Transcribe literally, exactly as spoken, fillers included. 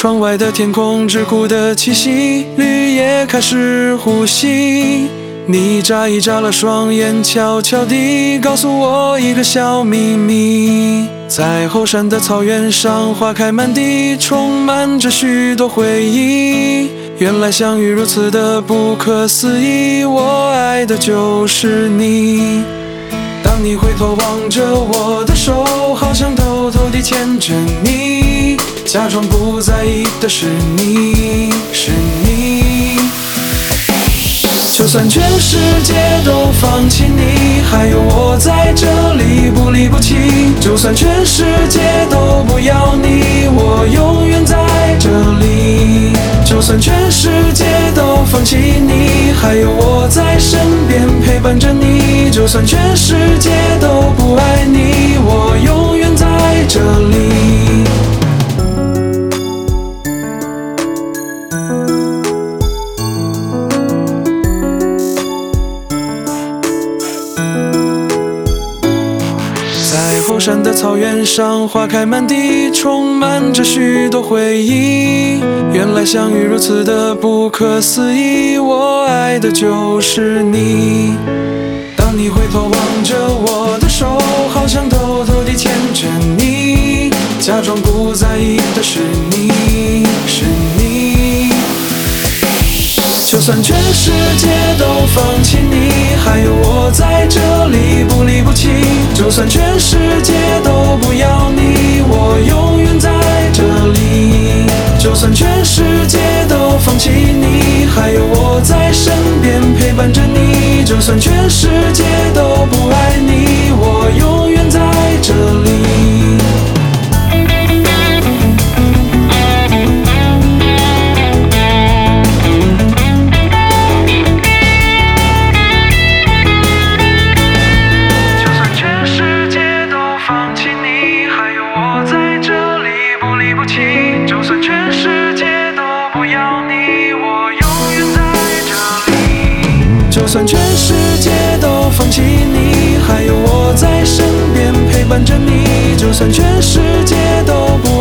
窗外的天空，桎梏的气息，绿叶开始呼吸。你眨一眨了双眼，悄悄地告诉我一个小秘密。在后山的草原上，花开满地，充满着许多回忆。原来相遇如此的不可思议，我爱的就是你。当你回头望着我的手，好像偷偷地牵着你，假装不在意的是你，是你。就算全世界都放弃你，还有我在这里不离不弃。就算全世界都不要你，我永远在这里。就算全世界都放弃你，还有我在身边陪伴着你。就算全世界都不爱你，我永远在这里。在后山的草原上，花开满地，充满着许多回忆。原来相遇如此的不可思议，我爱的就是你。当你回头望着我的手，好像偷偷地牵着你，假装不在意的是你，是你。就算全世界都放弃你，还有我在这里不离不弃。就算全世界都不要你，我永远在这里。就算全世界都放弃你，还有我在身边陪伴着你。就算全世界都不爱你，我永远在这里。就算全世界都不要你，我永远在这里。就算全世界都放弃你，还有我在身边陪伴着你。就算全世界都不